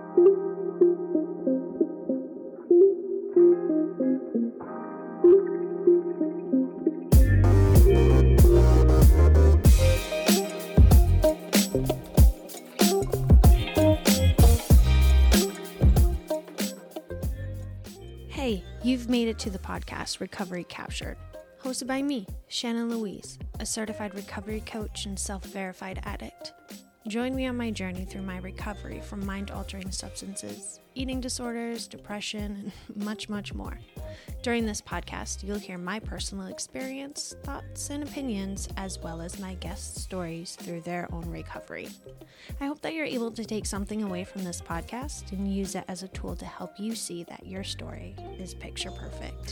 Hey, you've made it to the podcast Recovery Captured, hosted by me, Shannon Louise, a certified recovery coach and self-verified addict. Join me on my journey through my recovery from mind-altering substances, eating disorders, depression, and much, much more. During this podcast, you'll hear my personal experience, thoughts, and opinions, as well as my guests' stories through their own recovery. I hope that you're able to take something away from this podcast and use it as a tool to help you see that your story is picture perfect.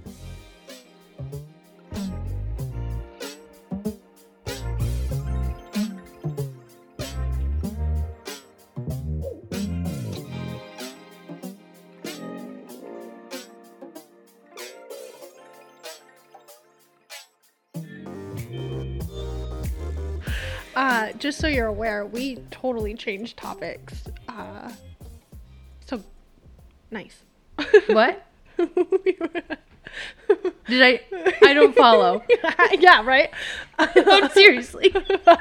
Just so you're aware, we totally changed topics. So nice. What? Did I don't follow. Yeah, right? No, seriously.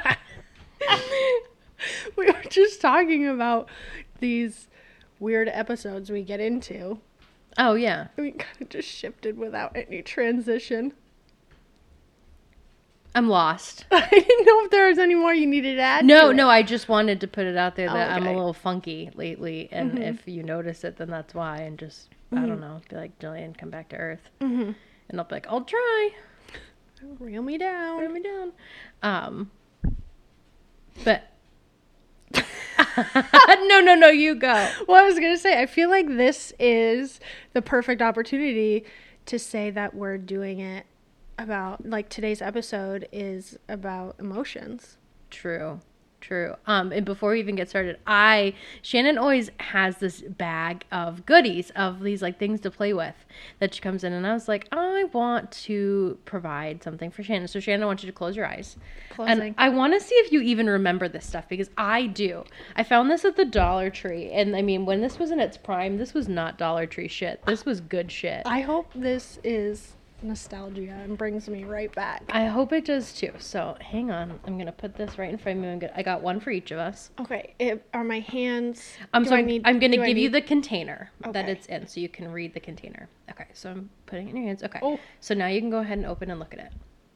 We were just talking about these weird episodes we get into. Oh, yeah. We kind of just shifted without any transition. I'm lost. I didn't know if there was any more you needed to add. No, to it. no, I just wanted to put it out there that I'm a Okay. little funky lately, and if you notice it, then that's why, and just, I don't know, be like, Jillian, come back to earth. And I'll be like, I'll try. Reel me down. Put me down. But, no, you go. Well, I was going to say, I feel like this is the perfect opportunity to say that we're doing it about, like, today's episode is about emotions. True. And before we even get started, Shannon always has this bag of goodies, of these like things to play with that she comes in, and I was like, I want to provide something for Shannon. So Shannon, I want you to close your eyes. Closing. And I want to see if you even remember this stuff, because I do. I found this at the Dollar Tree, and I mean, when this was in its prime, this was not Dollar Tree shit. This was good shit. I hope this is nostalgia and brings me right back. I hope it does too. So hang on, I'm gonna put this right in front of me. I got one for each of us. Okay, are my hands... I'm do going I need- to do I give you need- the container that Okay. it's in, so you can read the container. Okay, so I'm putting it in your hands. Okay. Oh. So now you can go ahead and open and look at it.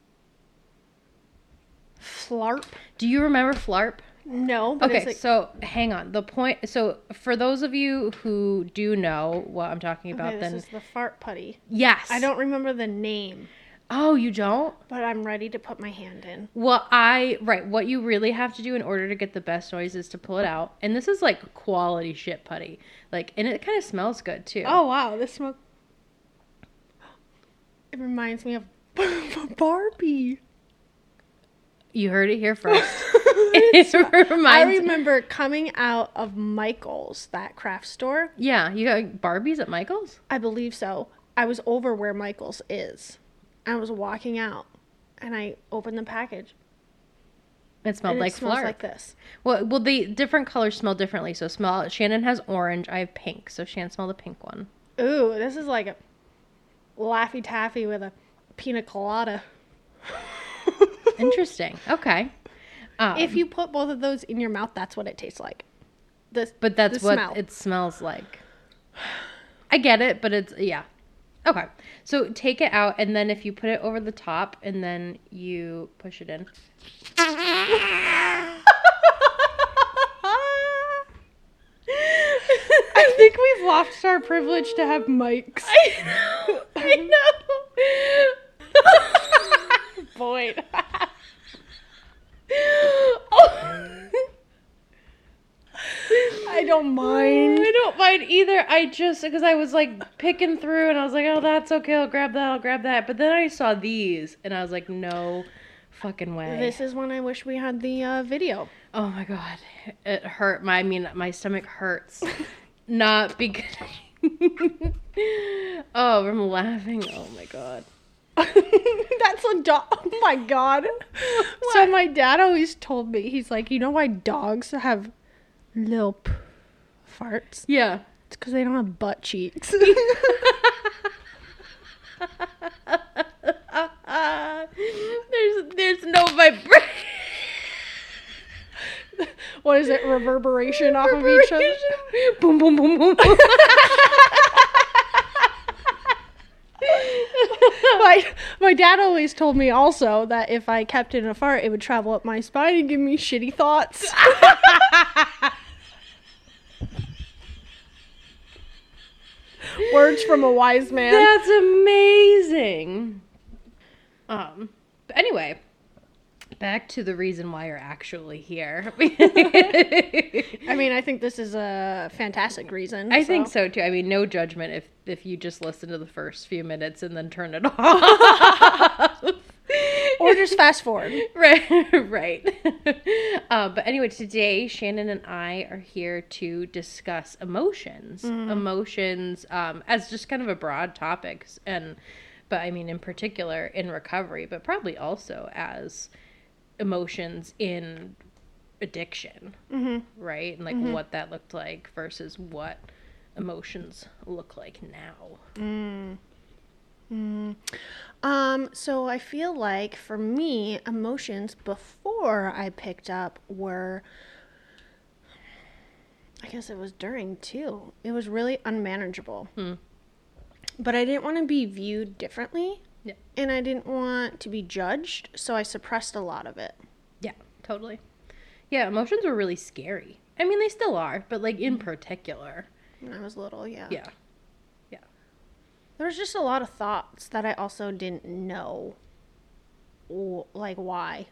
Flarp? Do you remember Flarp? No, but Okay, it's so hang on. So for those of you who do know what I'm talking about, okay, this then is the fart putty. yes. I don't remember the name, Oh, you don't? but I'm ready to put my hand in. Well, what you really have to do in order to get the best noise is to pull it out. And this is like quality shit putty. Like, and it kind of smells good too. Oh, wow, this smoke... It reminds me of Barbie. You heard it here first. It I reminds remember coming out of Michael's, that craft store. Yeah, you got Barbies at Michael's? I believe so. I was over where Michael's is. I was walking out, and I opened the package. It smelled and like it smells Flarp. like this. Well, the different colors smell differently. So Shannon has orange. I have pink. So Shannon, smell the pink one. Ooh, this is like a Laffy Taffy with a pina colada. Interesting. Okay. If you put both of those in your mouth, that's what it tastes like. But that's the what smell. it smells like. I get it, but it's, yeah. Okay. So take it out, and then if you put it over the top, and then you push it in. I think we've lost our privilege to have mics. I know. Boyd. I don't mind. I don't mind either. I just, because I was like picking through and I was like, oh, that's okay. I'll grab that. But then I saw these and I was like, no fucking way. This is when I wish we had the video. Oh my God. It hurt. My stomach hurts. Not because. Oh, I'm laughing. Oh my God. That's a dog. Oh my God. So my dad always told me, he's like, you know why dogs have little Farts. Yeah. It's because they don't have butt cheeks. There's no vibration. What is it? Reverberation off of each other? Boom, boom, boom, boom, boom. My dad always told me also that if I kept in a fart, it would travel up my spine and give me shitty thoughts. Words from a wise man. That's amazing. But anyway, back to the reason why you're actually here. I mean, I think this is a fantastic reason. I think so too. I mean, no judgment if you just listen to the first few minutes and then turn it off. Or just fast forward. Right. But anyway, today Shannon and I are here to discuss emotions. Emotions as just kind of a broad topic, but I mean in particular in recovery, but probably also as emotions in addiction, right? And like what that looked like versus what emotions look like now. So I feel like for me, emotions before I picked up were, I guess it was during too. It was really unmanageable. But I didn't want to be viewed differently. Yeah. And I didn't want to be judged, so I suppressed a lot of it. Yeah, totally. Yeah, emotions were really scary. I mean, they still are, but like in particular. When I was little, yeah. Yeah. There was just a lot of thoughts that I also didn't know, like, why.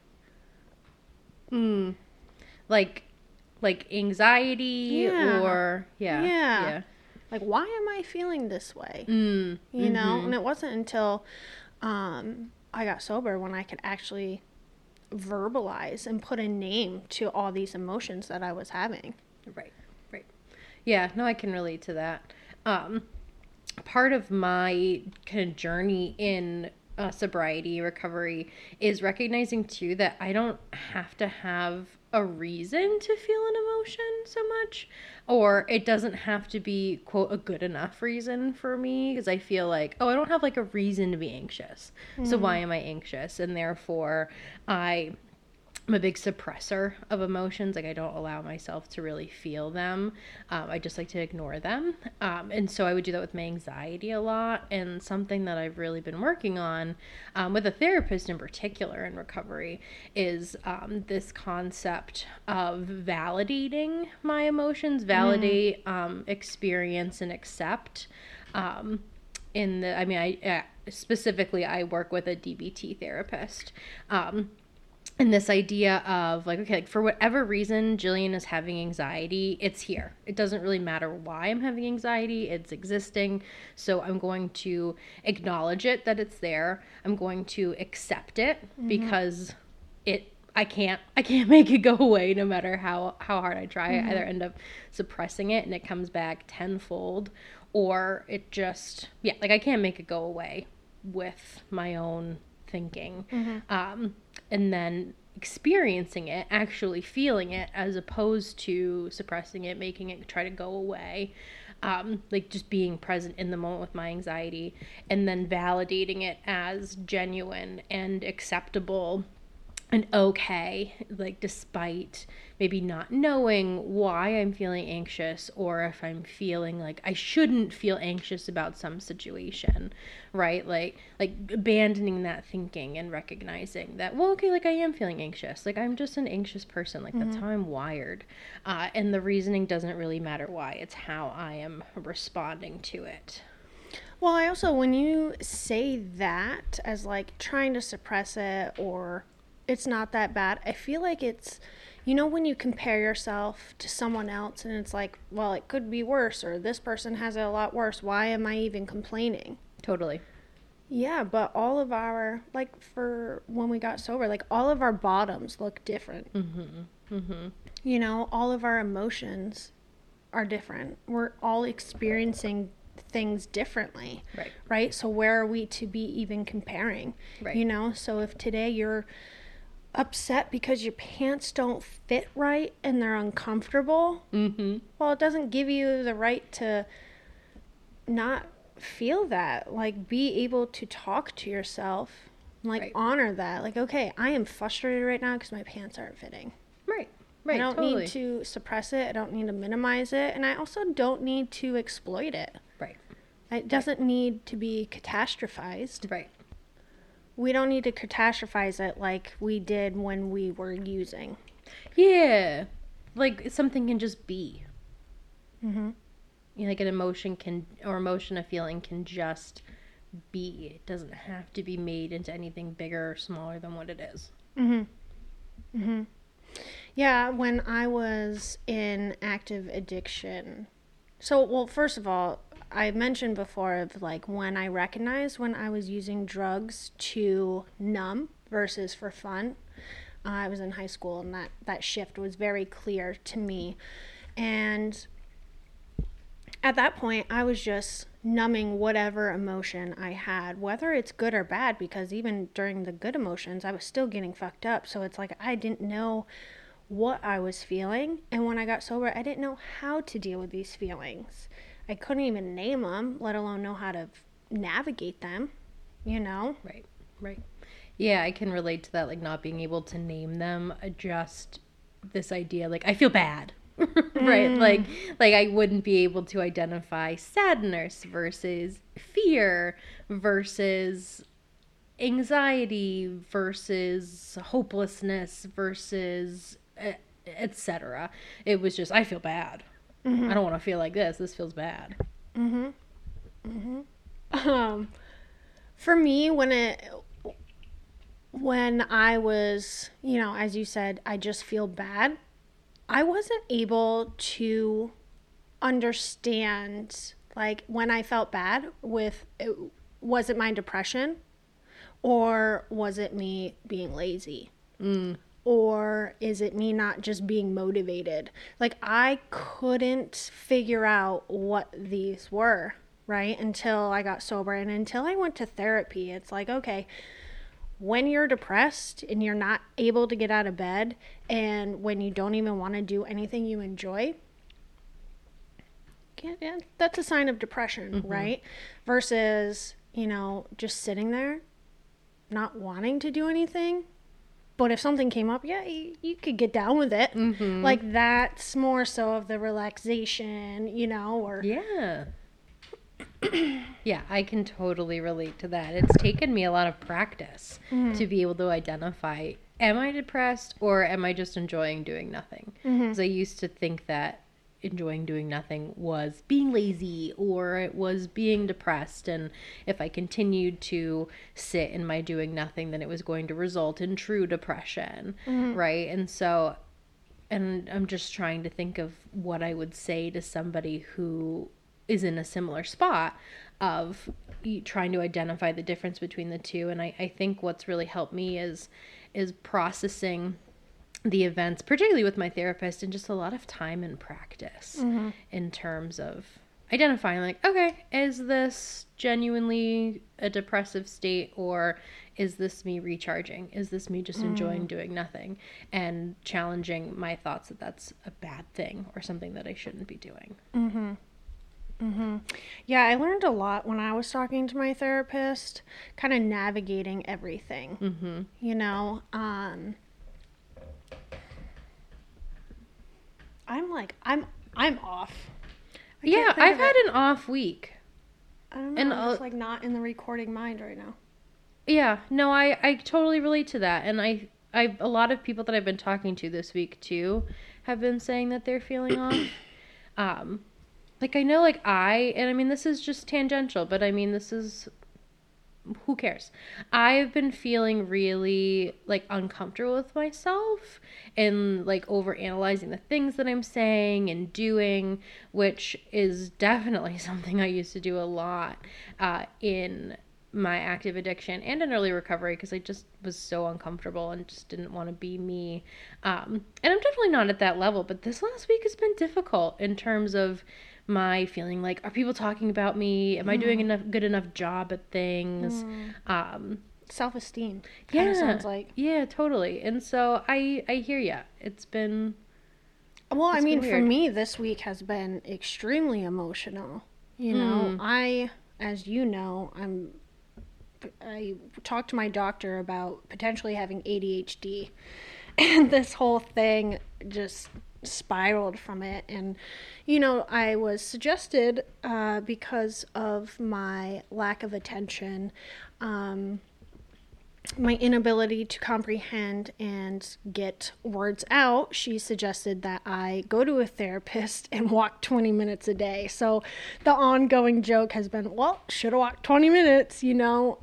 Like anxiety or Yeah. Like, why am I feeling this way? You know? And it wasn't until I got sober when I could actually verbalize and put a name to all these emotions that I was having. Right. Yeah, no, I can relate to that. Part of my kind of journey in sobriety recovery is recognizing too that I don't have to have a reason to feel an emotion so much, or it doesn't have to be quote a good enough reason for me, because I feel like, oh, I don't have like a reason to be anxious, so why am I anxious? And therefore I'm a big suppressor of emotions. Like I don't allow myself to really feel them. I just like to ignore them. And so I would do that with my anxiety a lot. And something that I've really been working on with a therapist in particular in recovery is this concept of validating my emotions, validate, experience, and accept. Specifically, I work with a DBT therapist. And this idea of like, okay, like for whatever reason Jillian is having anxiety, it's here. It doesn't really matter why I'm having anxiety, it's existing. So I'm going to acknowledge it, that it's there. I'm going to accept it because I can't make it go away no matter how hard I try. I either end up suppressing it and it comes back tenfold, or it just, like I can't make it go away with my own thinking. And then experiencing it, actually feeling it, as opposed to suppressing it, making it try to go away. Like just being present in the moment with my anxiety, and then validating it as genuine and acceptable and okay, like despite maybe not knowing why I'm feeling anxious, or if I'm feeling like I shouldn't feel anxious about some situation, right? Like abandoning that thinking and recognizing that, well, okay, like I am feeling anxious. Like I'm just an anxious person. Like that's how I'm wired. And the reasoning doesn't really matter why. It's how I am responding to it. Well, I also, when you say that as like trying to suppress it, or it's not that bad, I feel like it's, you know, when you compare yourself to someone else and it's like, well, it could be worse, or this person has it a lot worse, why am I even complaining? Totally. Yeah, but all of our, like for when we got sober, like all of our bottoms look different. You know, all of our emotions are different. We're all experiencing things differently. Right? So where are we to be even comparing? Right. You know, so if today you're upset because your pants don't fit right and they're uncomfortable, well, it doesn't give you the right to not feel that. Like, be able to talk to yourself, like, Right. honor that. Like, okay, I am frustrated right now because my pants aren't fitting. Right. I don't Totally. need to suppress it. I don't need to minimize it. And I also don't need to exploit it. Right. It doesn't need to be catastrophized. Right. We don't need to catastrophize it like we did when we were using. Yeah. Like something can just be. Mm-hmm. You know, like an emotion a feeling can just be. It doesn't have to be made into anything bigger or smaller than what it is. Mm-hmm. Mm-hmm. Yeah, when I was in active addiction. So, well, first of all, I mentioned before of like when I recognized when I was using drugs to numb versus for fun. I was in high school and that shift was very clear to me. And at that point, I was just numbing whatever emotion I had, whether it's good or bad, because even during the good emotions, I was still getting fucked up. So it's like I didn't know what I was feeling. And when I got sober, I didn't know how to deal with these feelings. I couldn't even name them, let alone know how to navigate them, you know? Right. Yeah, I can relate to that, like not being able to name them, just this idea, like I feel bad. Right, like I wouldn't be able to identify sadness versus fear versus anxiety versus hopelessness versus etc. It was just I feel bad. I don't want to feel like this feels bad. For me, when I was, you know, as you said, I just feel bad, I wasn't able to understand, like, when I felt bad was it my depression or was it me being lazy? Or is it me not just being motivated? Like, I couldn't figure out what these were, right? Until I got sober and until I went to therapy. It's like, okay, when you're depressed and you're not able to get out of bed and when you don't even want to do anything you enjoy, yeah, that's a sign of depression, right? Versus, you know, just sitting there, not wanting to do anything. But if something came up, yeah, you could get down with it. Like, that's more so of the relaxation, you know, or... Yeah. Yeah, I can totally relate to that. It's taken me a lot of practice to be able to identify, am I depressed or am I just enjoying doing nothing? Because I used to think that enjoying doing nothing was being lazy or it was being depressed, and if I continued to sit in my doing nothing, then it was going to result in true depression, right? And so, and I'm just trying to think of what I would say to somebody who is in a similar spot of trying to identify the difference between the two. And I think what's really helped me is processing the events, particularly with my therapist, and just a lot of time and practice in terms of identifying, like, okay, is this genuinely a depressive state, or is this me recharging? Is this me just enjoying doing nothing? And challenging my thoughts that that's a bad thing or something that I shouldn't be doing. Yeah, I learned a lot when I was talking to my therapist, kind of navigating everything, you know. I'm off. Yeah, I've had an off week. I don't know, I'm just like not in the recording mind right now. Yeah, no, I totally relate to that. And I a lot of people that I've been talking to this week too have been saying that they're feeling off. Like, I know, like, and I mean, this is just tangential, but I mean, this is, who cares? I've been feeling really, like, uncomfortable with myself and, like, overanalyzing the things that I'm saying and doing, which is definitely something I used to do a lot in my active addiction and in early recovery, because I just was so uncomfortable and just didn't want to be me. And I'm definitely not at that level, but this last week has been difficult in terms of my feeling like, are people talking about me? Am I doing good enough job at things? self-esteem. Yeah. Sounds like. Yeah, totally. And so I hear ya. It's been. Well, I It's mean, been for weird. me, this week has been extremely emotional. You know, as you know, I talked to my doctor about potentially having ADHD, and this whole thing just spiraled from it. And, you know, I was suggested, because of my lack of attention, my inability to comprehend and get words out, she suggested that I go to a therapist and walk 20 minutes a day. So the ongoing joke has been, well, should have walked 20 minutes, you know.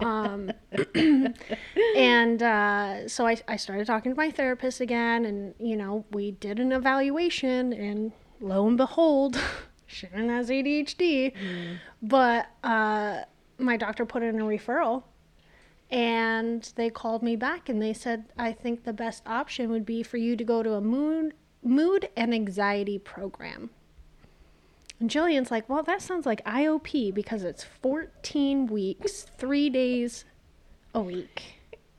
And so I started talking to my therapist again, and, you know, we did an evaluation, and lo and behold, Shannon has ADHD. But my doctor put in a referral. And they called me back and they said, I think the best option would be for you to go to a mood and anxiety program. And Jillian's like, well, that sounds like IOP because it's 14 weeks, 3 days a week.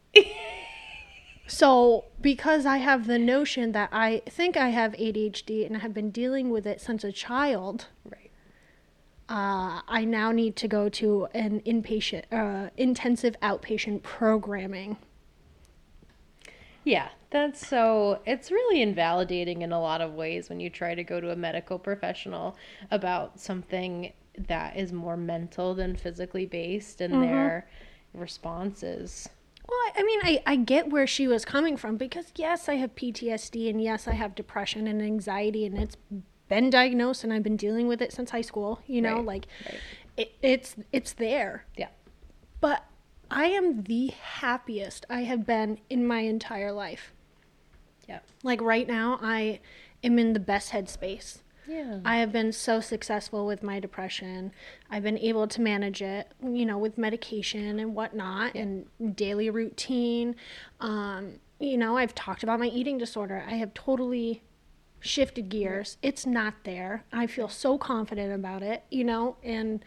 So because I have the notion that I think I have ADHD and I have been dealing with it since a child, Right. I now need to go to an intensive outpatient programming. Yeah, it's really invalidating in a lot of ways when you try to go to a medical professional about something that is more mental than physically based and their responses. Well, I mean, I get where she was coming from because, yes, I have PTSD and yes, I have depression and anxiety, and it's been diagnosed and I've been dealing with it since high school, you know, Right. it's there. Yeah. But I am the happiest I have been in my entire life. Yeah. Like right now, I am in the best headspace. Yeah. I have been so successful with my depression. I've been able to manage it, you know, with medication and whatnot and daily routine. You know, I've talked about my eating disorder. I have totally shifted gears. It's not there. I feel so confident about it, you know, and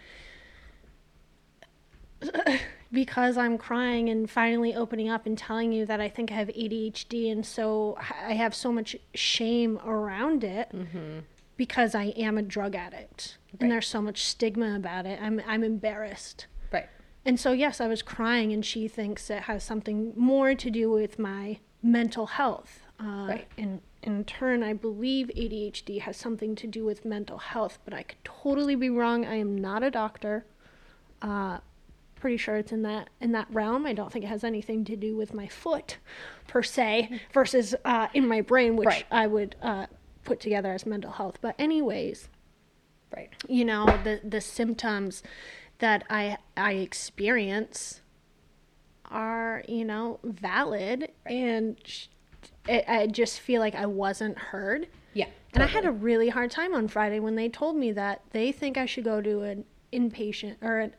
because I'm crying and finally opening up and telling you that I think I have ADHD, and so I have so much shame around it because I am a drug addict and there's so much stigma about it. I'm embarrassed. Right. And so yes, I was crying, and she thinks it has something more to do with my mental health. Right. And in turn, I believe ADHD has something to do with mental health, but I could totally be wrong. I am not a doctor. Pretty sure it's in that realm. I don't think it has anything to do with my foot per se versus in my brain, which Right. I would put together as mental health. But anyways, Right. you know, the symptoms that I experience are, you know, valid, and I just feel like I wasn't heard. Yeah. And I had a really hard time on Friday when they told me that they think I should go to an inpatient,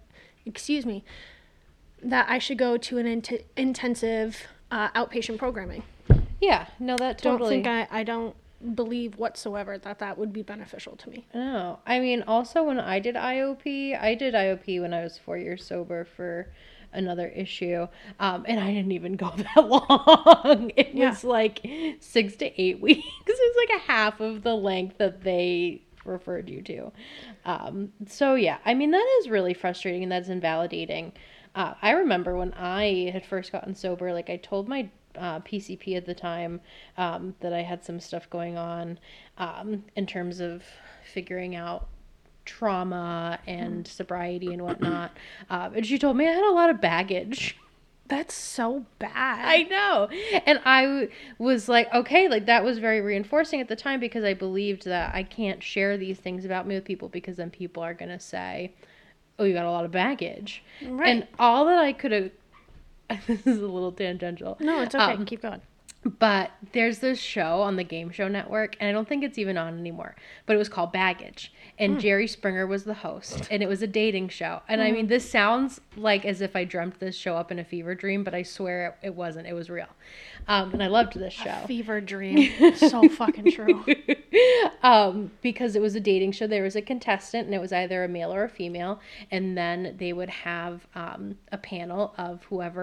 that I should go to an intensive outpatient programming. Yeah. No, that totally. I don't believe whatsoever that would be beneficial to me. No. I mean, also when I did IOP when I was 4 years sober for another issue. And I didn't even go that long. It was like 6 to 8 weeks. It was like a half of the length that they referred you to. So yeah, I mean, that is really frustrating and that's invalidating. I remember when I had first gotten sober, like I told my PCP at the time that I had some stuff going on in terms of figuring out trauma and sobriety and whatnot. And she told me I had a lot of baggage. That's so bad. I know. And I was like, okay, like that was very reinforcing at the time because I believed that I can't share these things about me with people because then people are going to say, oh, you got a lot of baggage. Right. And all that I could have, this is a little tangential. No, it's okay. Keep going. But there's this show on the Game Show Network, and I don't think it's even on anymore, but it was called Baggage. And Jerry Springer was the host, and it was a dating show. And I mean, this sounds like as if I dreamt this show up in a fever dream, but I swear it wasn't. It was real. And I loved this show. Fever dream. So fucking true. Because it was a dating show. There was a contestant, and it was either a male or a female. And then they would have a panel of whoever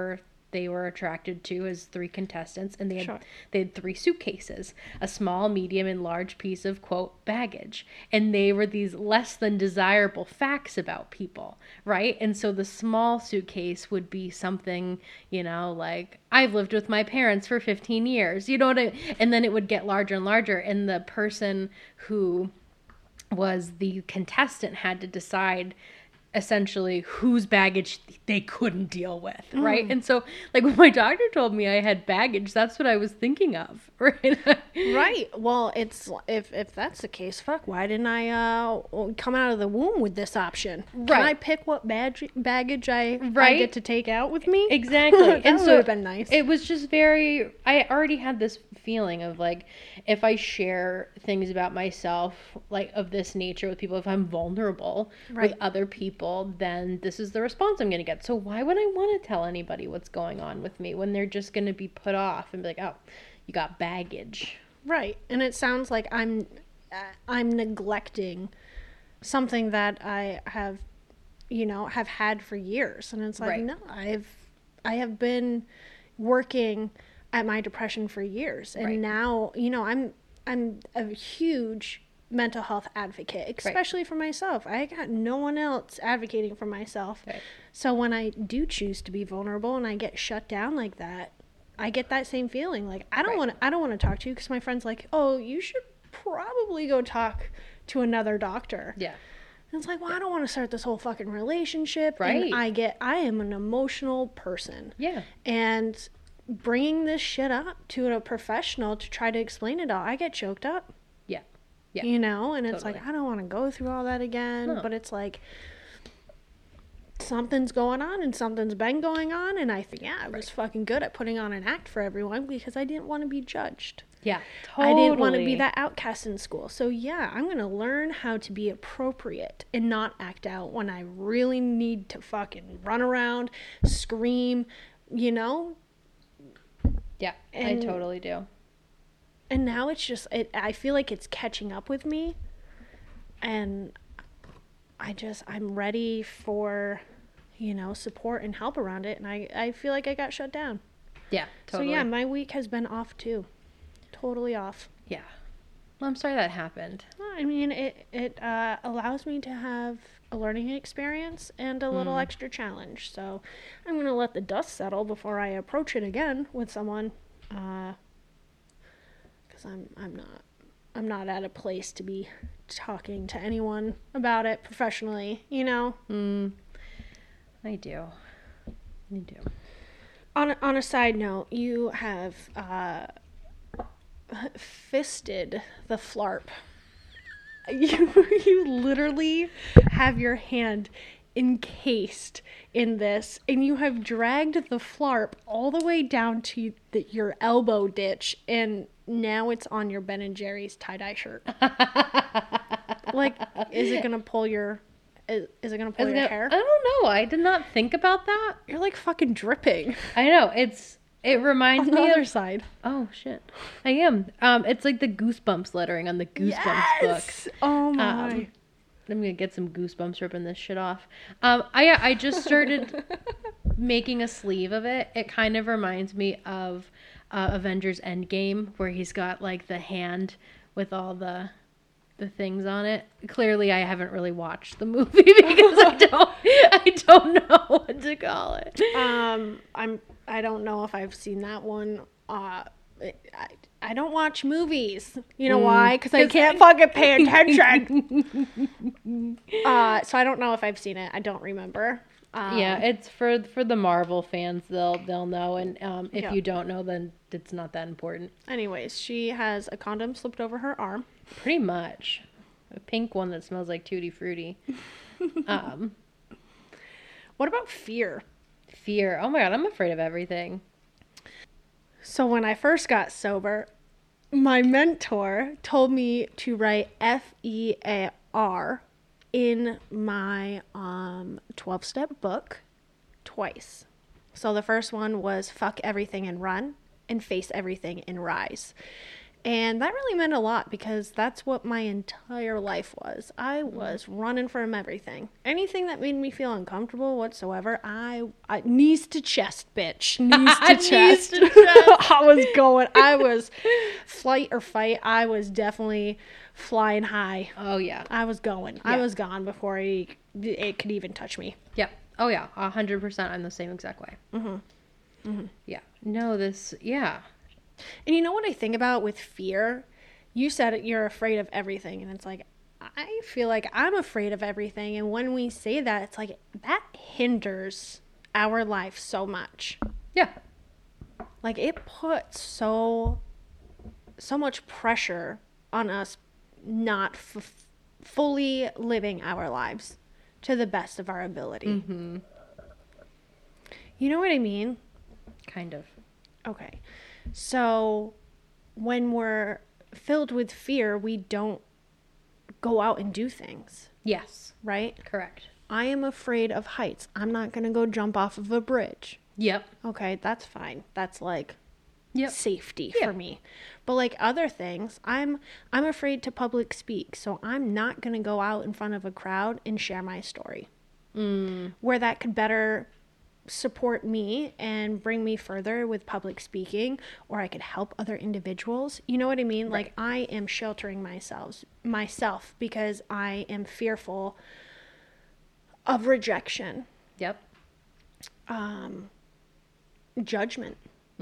they were attracted to as 3 contestants, and Sure. they had 3 suitcases, a small, medium, and large piece of, quote, baggage. And they were these less than desirable facts about people, right? And so the small suitcase would be something, you know, like, I've lived with my parents for 15 years, you know what and then it would get larger and larger, and the person who was the contestant had to decide essentially whose baggage they couldn't deal with, right? And so, like, when my doctor told me I had baggage, that's what I was thinking of, right? Right. Well, it's if that's the case, fuck. Why didn't I come out of the womb with this option? Can Right. I pick what baggage I Right. get to take out with me? Exactly. That And would so have been nice. It was just very, I already had this feeling of like, if I share things about myself, like of this nature with people, if I'm vulnerable Right. with other people, then this is the response I'm going to get. So why would I want to tell anybody what's going on with me when they're just going to be put off and be like, oh, you got baggage. Right. And it sounds like I'm neglecting something that I have, have had for years. And it's like, Right. no, I have been working at my depression for years. And Right. now, I'm a huge mental health advocate, especially for myself. I got no one else advocating for myself. Right. So when I do choose to be vulnerable and I get shut down like that, I get that same feeling. Like, I don't Right. want to talk to you because my friend's like, oh, you should probably go talk to another doctor. Yeah. And it's like, well, I don't want to start this whole fucking relationship. Right. And I am an emotional person. Yeah. And bringing this shit up to a professional to try to explain it all, I get choked up. Yeah. Yeah. And it's like, Totally. I don't want to go through all that again. No. But it's like, something's going on and something's been going on. And I think, I was fucking good at putting on an act for everyone because I didn't want to be judged. Yeah. Totally. I didn't want to be that outcast in school. So yeah, I'm going to learn how to be appropriate and not act out when I really need to fucking run around, scream, Yeah. And- I totally do. And now it's just, I feel like it's catching up with me. And I'm ready for, support and help around it. And I feel like I got shut down. Yeah. Totally. So yeah, my week has been off too. Totally off. Yeah. Well, I'm sorry that happened. I mean, it allows me to have a learning experience and a little extra challenge. So I'm going to let the dust settle before I approach it again with someone. Because I'm not at a place to be talking to anyone about it professionally, I do. I do. On a side note, you have fisted the flarp. You literally have your hand encased in this, and you have dragged the flarp all the way down to your elbow ditch, and now it's on your Ben and Jerry's tie-dye shirt. Like, is it gonna pull your hair? I don't know. I did not think about that. You're like fucking dripping. I know. It reminds On the me other of. side. Oh shit. I am. It's like the Goosebumps lettering on the Goosebumps books. Oh my. I'm gonna get some goosebumps ripping this shit off. I just started making a sleeve of it. It kind of reminds me of Avengers Endgame, where he's got like the hand with all the things on it. Clearly, I haven't really watched the movie because I don't know what to call it. I don't know if I've seen that one. I don't watch movies. You know why? Because I can't fucking pay attention. So I don't know if I've seen it. I don't remember. Yeah, it's for the Marvel fans. They'll know, and if Yeah. you don't know, then it's not that important. Anyways, she has a condom slipped over her arm. Pretty much, a pink one that smells like Tutti Frutti. What about fear? Fear. Oh my god, I'm afraid of everything. So when I first got sober, my mentor told me to write FEAR in my 12-step book twice. So the first one was fuck everything and run, and face everything and rise. And that really meant a lot because that's what my entire life was. I was running from everything. Anything that made me feel uncomfortable whatsoever, I knees to chest, bitch. Knees to chest. I was flight or fight. I was definitely flying high. Oh, yeah. I was going. Yeah. I was gone before it could even touch me. Yep. Oh, yeah. 100%. I'm the same exact way. Yeah. No, yeah. And you know what I think about with fear? You said you're afraid of everything. And it's like, I feel like I'm afraid of everything. And when we say that, it's like that hinders our life so much. Yeah. Like it puts so much pressure on us not fully living our lives to the best of our ability. You know what I mean? Kind of. Okay. So when we're filled with fear, we don't go out and do things. Yes. Right? Correct. I am afraid of heights. I'm not going to go jump off of a bridge. Yep. Okay, that's fine. That's like safety Yeah. for me. But like other things, I'm afraid to public speak. So I'm not going to go out in front of a crowd and share my story. Where that could better support me and bring me further with public speaking, or I could help other individuals. You know what I mean? Right. Like I am sheltering myself because I am fearful of rejection. Yep. Judgment.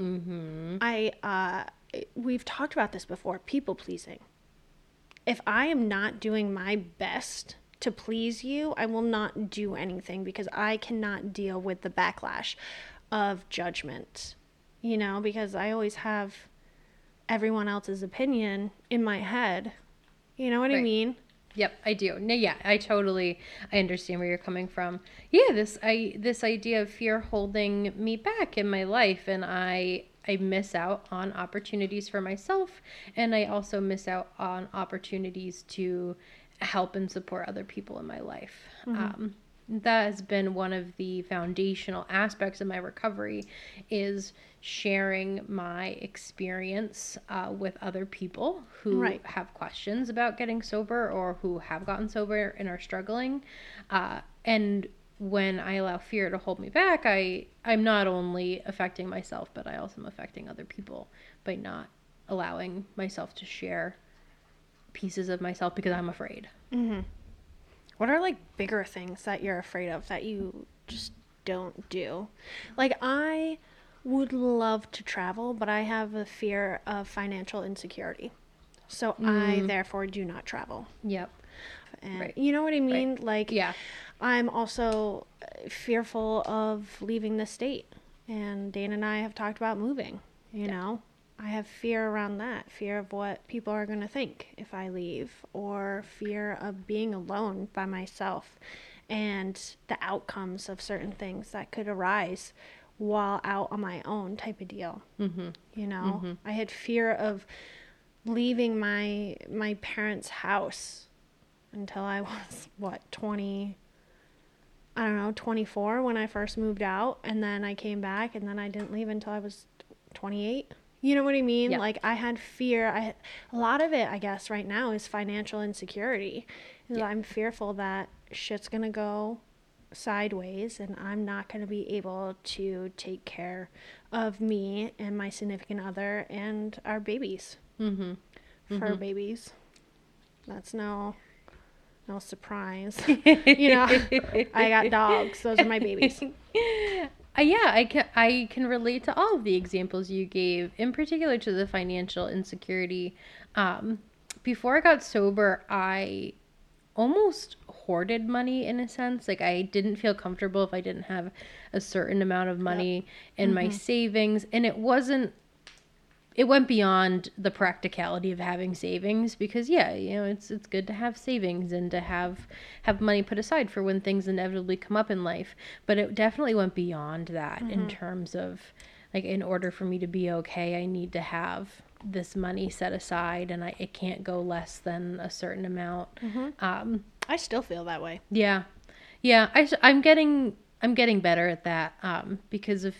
We've talked about this before, people pleasing. If I am not doing my best to please you, I will not do anything because I cannot deal with the backlash of judgment, because I always have everyone else's opinion in my head. You know what I mean? Yep, I do. No, yeah, I understand where you're coming from. Yeah, this idea of fear holding me back in my life, and I miss out on opportunities for myself, and I also miss out on opportunities to help and support other people in my life. That has been one of the foundational aspects of my recovery, is sharing my experience with other people who have questions about getting sober or who have gotten sober and are struggling. And when I allow fear to hold me back, I'm not only affecting myself, but I also am affecting other people by not allowing myself to share pieces of myself because I'm afraid. What are like bigger things that you're afraid of that you just don't do? Like I would love to travel, but I have a fear of financial insecurity. So I therefore do not travel. Yep. And you know what I mean? Right. Like I'm also fearful of leaving the state. And Dana and I have talked about moving, you know. I have fear around that, fear of what people are going to think if I leave, or fear of being alone by myself and the outcomes of certain things that could arise while out on my own type of deal. You know, I had fear of leaving my parents' house until I was 24 when I first moved out, and then I came back, and then I didn't leave until I was 28. You know what I mean? Yep. Like I had fear. A lot of it, I guess, right now is financial insecurity. I'm fearful that shit's going to go sideways and I'm not going to be able to take care of me and my significant other and our babies. Fur babies. That's no surprise. You know, I got dogs. Those are my babies. I can relate to all of the examples you gave, in particular to the financial insecurity. Before I got sober, I almost hoarded money in a sense. Like I didn't feel comfortable if I didn't have a certain amount of money in my savings, and it went beyond the practicality of having savings because it's good to have savings and to have money put aside for when things inevitably come up in life. But it definitely went beyond that in terms of like, in order for me to be okay, I need to have this money set aside and it can't go less than a certain amount. I still feel that way. Yeah. I'm getting better at that because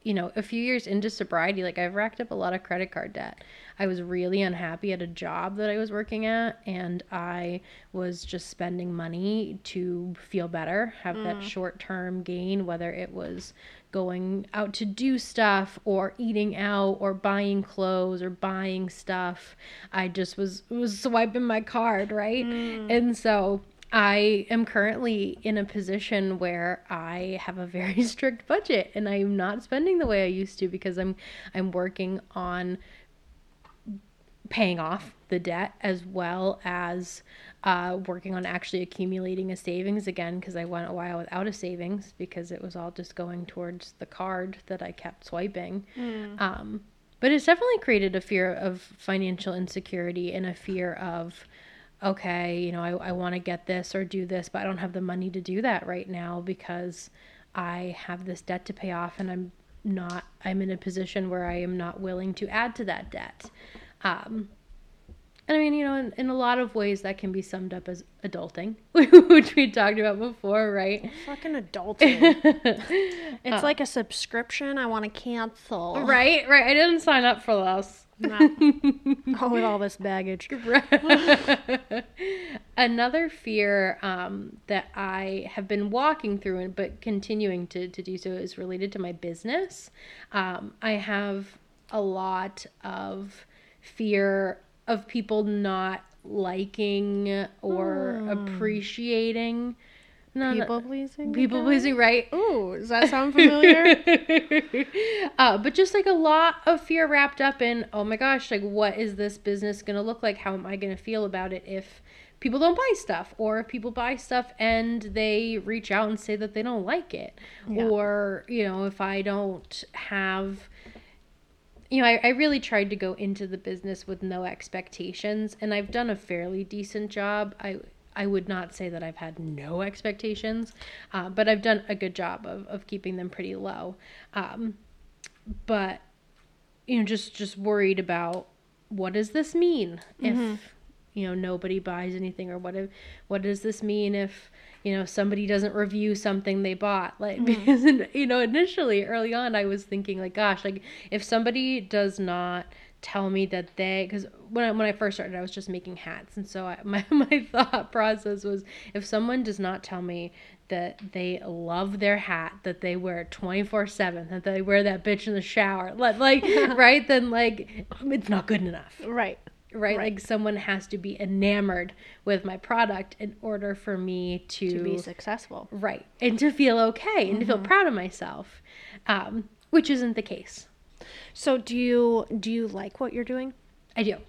a few years into sobriety, like I've racked up a lot of credit card debt. I was really unhappy at a job that I was working at, and I was just spending money to feel better, have that short-term gain, whether it was going out to do stuff or eating out or buying clothes or buying stuff. I just was swiping my card, right? And so I am currently in a position where I have a very strict budget, and I'm not spending the way I used to because I'm working on paying off the debt, as well as working on actually accumulating a savings again, because I went a while without a savings because it was all just going towards the card that I kept swiping. But it's definitely created a fear of financial insecurity and a fear of, okay, I want to get this or do this, but I don't have the money to do that right now because I have this debt to pay off, and I'm in a position where I am not willing to add to that debt. And I mean, in a lot of ways that can be summed up as adulting, which we talked about before, right? Fucking adulting. It's like a subscription I want to cancel. Right. I didn't sign up for this. Oh, with all this baggage. Another fear that I have been walking through, but continuing to do so, is related to my business. I have a lot of fear of people not liking or appreciating. People pleasing? People pleasing, right? Ooh, does that sound familiar? But just like a lot of fear wrapped up in, oh my gosh, like what is this business going to look like? How am I going to feel about it if people don't buy stuff, or if people buy stuff and they reach out and say that they don't like it? Yeah. Or, if I don't have... I really tried to go into the business with no expectations, and I've done a fairly decent job. I would not say that I've had no expectations, but I've done a good job of keeping them pretty low. But, just worried about, what does this mean if, nobody buys anything, or what does this mean if, somebody doesn't review something they bought? Like, because, initially early on, I was thinking like, gosh, like if somebody does not tell me that because when I first started, I was just making hats. And so my thought process was, if someone does not tell me that they love their hat, that they wear 24/7, that they wear that bitch in the shower, like, right, then like, it's not good enough. Right. Like someone has to be enamored with my product in order for me to be successful. Right. And to feel okay and to feel proud of myself, which isn't the case. So do you like what you're doing? I do.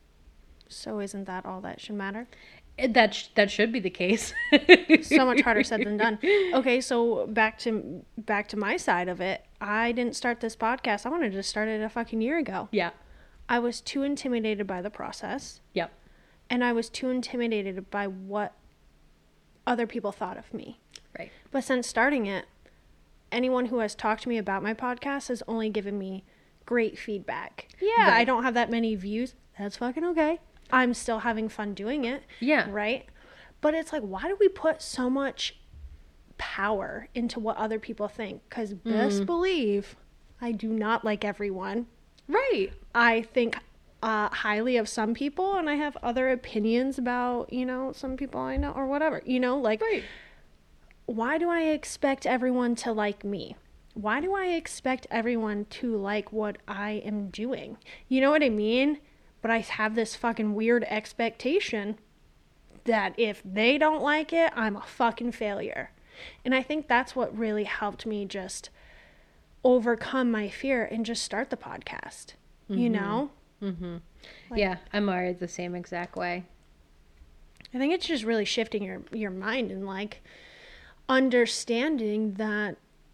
So isn't that all that should matter? That should be the case. So much harder said than done. Okay, so back to my side of it. I didn't start this podcast. I wanted to start it a fucking year ago. Yeah. I was too intimidated by the process. Yep. And I was too intimidated by what other people thought of me. Right. But since starting it, anyone who has talked to me about my podcast has only given me great feedback. Yeah, right. I don't have that many views. That's fucking okay. I'm still having fun doing it. Yeah. Right? But it's like, why do we put so much power into what other people think? Because best believe, I do not like everyone. Right. I think highly of some people, and I have other opinions about, some people I know or whatever. Right. Why do I expect everyone to like me? Why do I expect everyone to like what I am doing? You know what I mean? But I have this fucking weird expectation that if they don't like it, I'm a fucking failure. And I think that's what really helped me just overcome my fear and just start the podcast. Mm-hmm. Yeah, I'm wired the same exact way. I think it's just really shifting your mind and like understanding that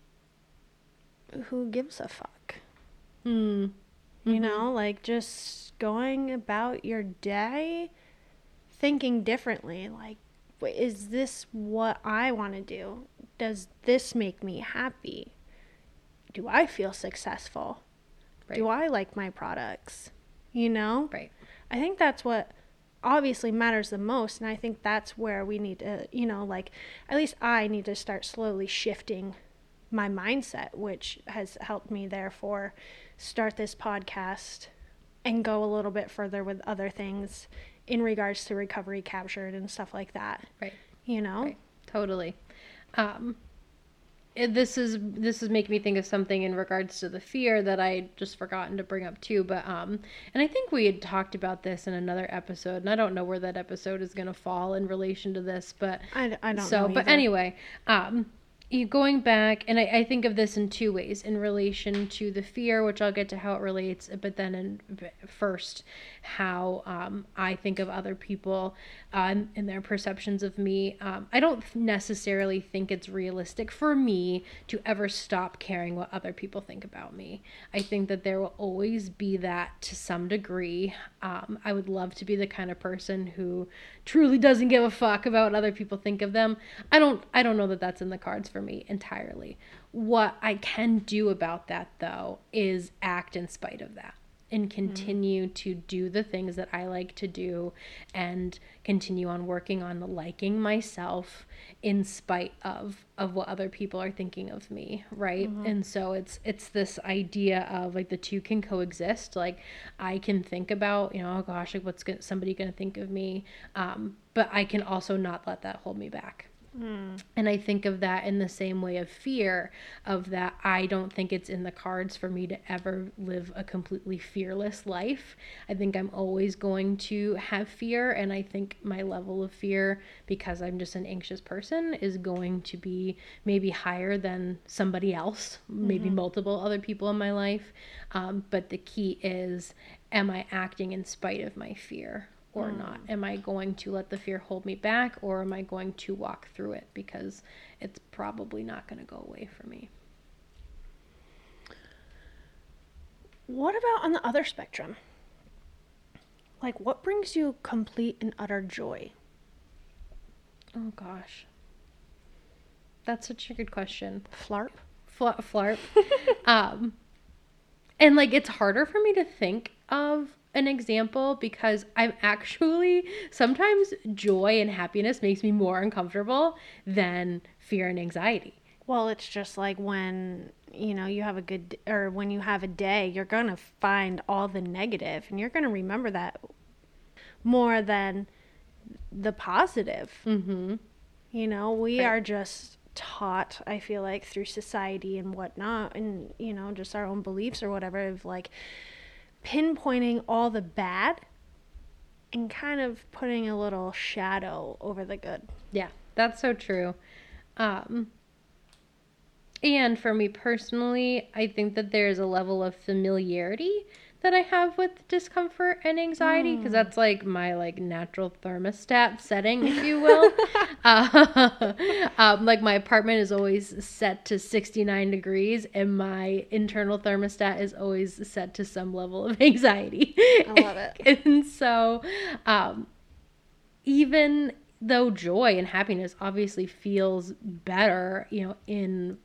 who gives a fuck? Like just going about your day thinking differently. Like, is this what I want to do? Does this make me happy? Do I feel successful? Right. Do I like my products? Right. I think that's what obviously matters the most. And I think that's where we need to, at least I need to start slowly shifting my mindset, which has helped me therefore start this podcast and go a little bit further with other things in regards to Recovery Captured and stuff like that. Right. You know? Right. Totally. This is making me think of something in regards to the fear that I just forgotten to bring up too. But and I think we had talked about this in another episode, and I don't know where that episode is going to fall in relation to this, but I don't so. know But either. anyway, you going back, and I think of this in two ways: in relation to the fear, which I'll get to how it relates, but then first, how I think of other people and their perceptions of me. I don't necessarily think it's realistic for me to ever stop caring what other people think about me. I think that there will always be that to some degree. I would love to be the kind of person who truly doesn't give a fuck about what other people think of them. I don't know that that's in the cards for me entirely. What I can do about that, though, is act in spite of that and continue to do the things that I like to do and continue on working on liking myself in spite of what other people are thinking of me, right? And so it's this idea of like the two can coexist. Like I can think about, oh gosh, like what's somebody gonna think of me, but I can also not let that hold me back. And I think of that in the same way of fear, of that I don't think it's in the cards for me to ever live a completely fearless life. I think I'm always going to have fear, and I think my level of fear, because I'm just an anxious person, is going to be maybe higher than somebody else, maybe multiple other people in my life. But the key is, am I acting in spite of my fear? Or not? Am I going to let the fear hold me back, or am I going to walk through it? Because it's probably not going to go away for me. What about on the other spectrum? Like, what brings you complete and utter joy? Oh, gosh. That's such a good question. Flarp? Flarp. And, like, it's harder for me to think of an example because I'm actually, sometimes joy and happiness makes me more uncomfortable than fear and anxiety. Well, it's just like when, you have a good, or when you have a day, you're going to find all the negative and you're going to remember that more than the positive. Mm-hmm. We are just taught, I feel like, through society and whatnot, and, just our own beliefs or whatever, of like pinpointing all the bad and kind of putting a little shadow over the good. Yeah, that's so true. And for me personally, I think that there's a level of familiarity that I have with discomfort and anxiety, because that's like my natural thermostat setting, if you will. Like my apartment is always set to 69 degrees and my internal thermostat is always set to some level of anxiety. I love it. And so even though joy and happiness obviously feels better, in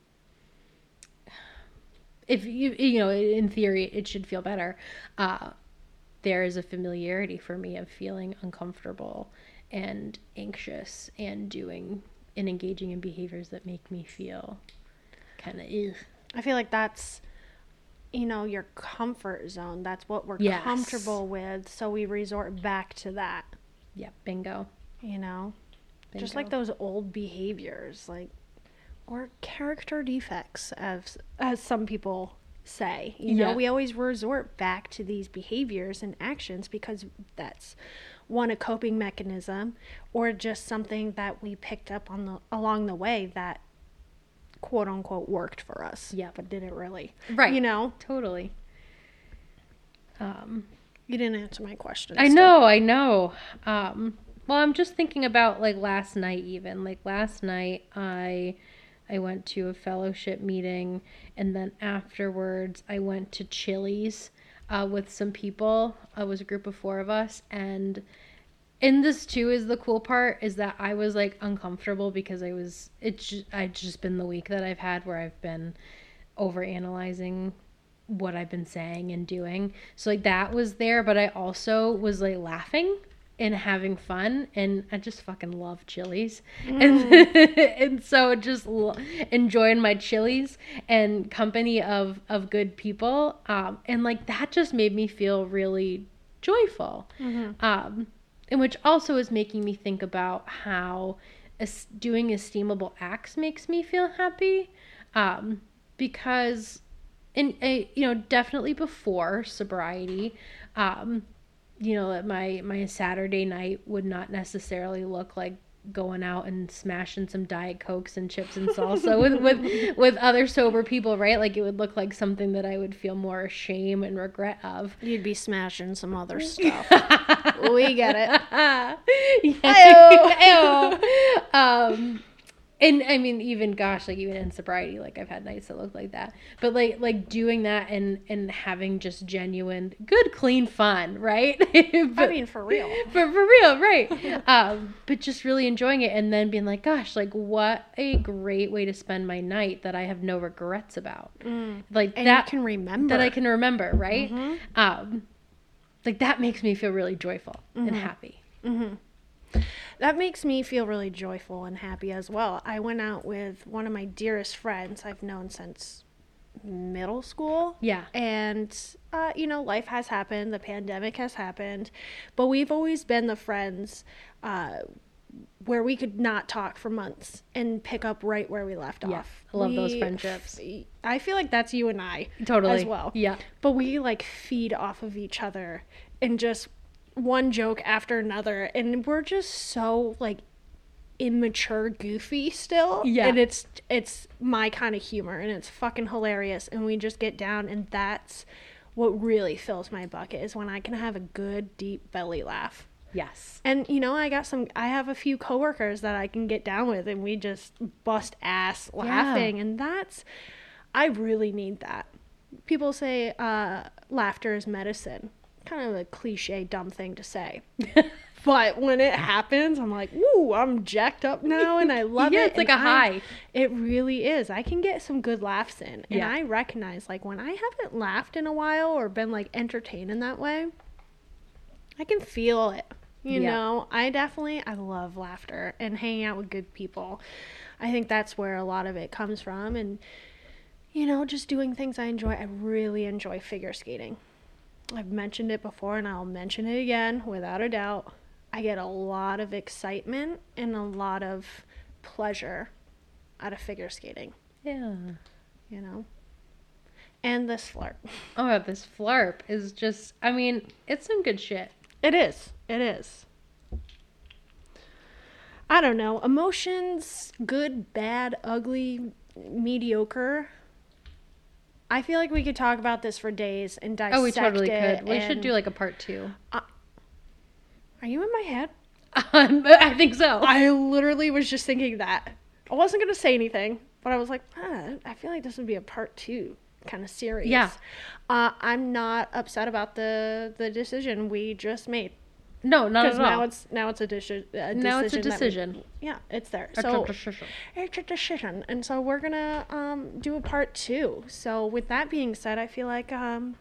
theory, it should feel better. There is a familiarity for me of feeling uncomfortable and anxious and doing and engaging in behaviors that make me feel kind of I feel like that's, your comfort zone. That's what we're comfortable with. So we resort back to that. Yeah, bingo. Just like those old behaviors, or character defects, as some people say. We always resort back to these behaviors and actions because that's a coping mechanism, or just something that we picked up along the way that quote unquote worked for us. Yeah, but did it really? Right. Totally. You didn't answer my question. I know. Well, I'm just thinking about last night even. Last night I went to a fellowship meeting, and then afterwards I went to Chili's with some people. It was a group of 4 of us, and this too is the cool part, is that I was uncomfortable because I'd just been the week that I've had where I've been overanalyzing what I've been saying and doing. So that was there, but I also was laughing and having fun, and I just fucking love Chili's. And so just enjoying my Chili's and company of good people, and like that just made me feel really joyful. And which also is making me think about how doing esteemable acts makes me feel happy, because definitely before sobriety, my Saturday night would not necessarily look like going out and smashing some Diet Cokes and chips and salsa with other sober people, right? Like it would look like something that I would feel more shame and regret of. You'd be smashing some other stuff. We get it. Ayo. And I mean, even in sobriety, like I've had nights that look like that. But like doing that and having just genuine, good, clean fun, right? For real. For real, right? But just really enjoying it, and then being like, gosh, like what a great way to spend my night that I have no regrets about. Like and that you can remember. That I can remember, right? Like that makes me feel really joyful and happy. That makes me feel really joyful and happy as well. I went out with one of my dearest friends I've known since middle school. Yeah. And, life has happened. The pandemic has happened. But we've always been the friends where we could not talk for months and pick up right where we left off. I love those friendships. I feel like that's you and I. Totally. As well. Yeah. But we, feed off of each other and just one joke after another, and we're just so immature, goofy still. Yeah. And it's my kind of humor, and it's fucking hilarious, and we just get down, and that's what really fills my bucket, is when I can have a good deep belly laugh. Yes. And I have a few coworkers that I can get down with, and we just bust ass laughing. And I really need that. People say laughter is medicine. Kind of a cliche, dumb thing to say. But when it happens, I'm like, ooh, I'm jacked up now, and I love it. Yeah, it's like a high. It really is. I can get some good laughs in. And Yeah. I recognize, when I haven't laughed in a while or been, entertained in that way, I can feel it. You know? I love laughter and hanging out with good people. I think that's where a lot of it comes from. And, just doing things I enjoy. I really enjoy figure skating. I've mentioned it before, and I'll mention it again, without a doubt. I get a lot of excitement and a lot of pleasure out of figure skating. Yeah. And this flarp. Oh, this flarp is just, it's some good shit. It is. I don't know. Emotions, good, bad, ugly, mediocre. I feel like we could talk about this for days and dissect it. Oh, we totally could. We should do a part 2. Are you in my head? I think so. I literally was just thinking that. I wasn't going to say anything, but I was like, I feel like this would be a part 2 kind of series. Yeah. I'm not upset about the decision we just made. No, not at all. Because now it's a decision. Now it's a decision. It's there. It's a decision. And so we're going to do a part 2. So with that being said, I feel like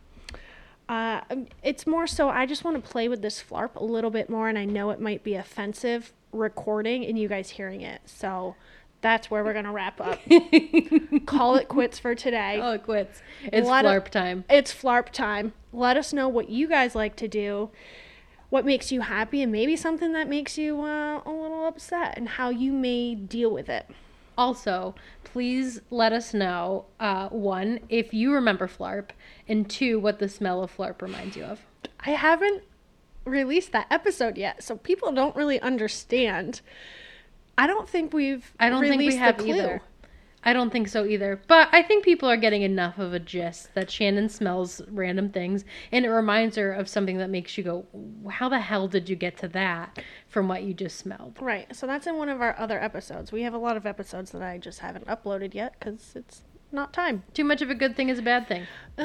it's more so I just want to play with this flarp a little bit more, and I know it might be offensive recording and you guys hearing it. So that's where we're going to wrap up. Call it quits for today. Call it quits. It's flarp time. It's flarp time. Let us know what you guys like to do, what makes you happy, and maybe something that makes you a little upset, and how you may deal with it. Also, please let us know, 1, if you remember flarp, and 2, what the smell of flarp reminds you of. I haven't released that episode yet, so people don't really understand. I don't think we have either. I don't think so either. But I think people are getting enough of a gist that Shannon smells random things, and it reminds her of something that makes you go, how the hell did you get to that from what you just smelled? Right. So that's in one of our other episodes. We have a lot of episodes that I just haven't uploaded yet because it's not time. Too much of a good thing is a bad thing.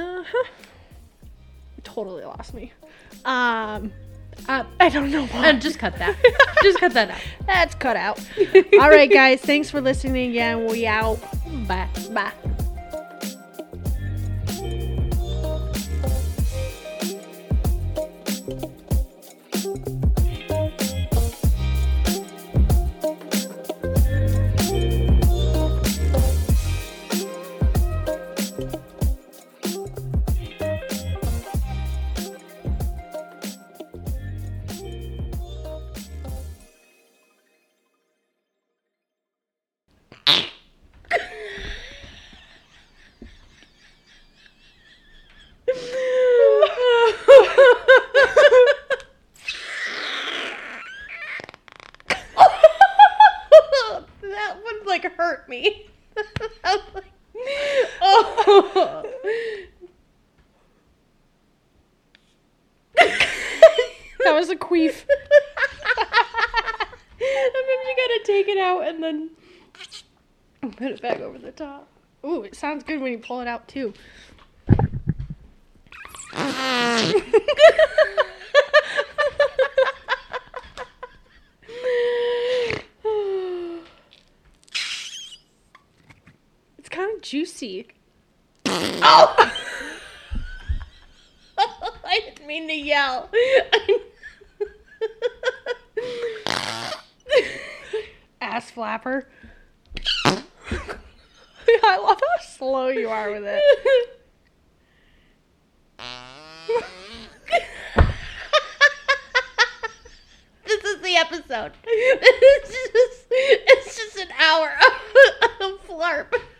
Totally lost me. I don't know why. Just cut that. Just cut that out. That's cut out. All right, guys. Thanks for listening again. We out. Bye. Bye. That would like hurt me. I was like, oh. That was a queef. And then you gotta take it out and then put it back over the top. Ooh, it sounds good when you pull it out too. It's kind of juicy. Oh! I didn't mean to yell. Ass flapper. I love how slow you are with it. This is the episode. It's just an hour of flarp.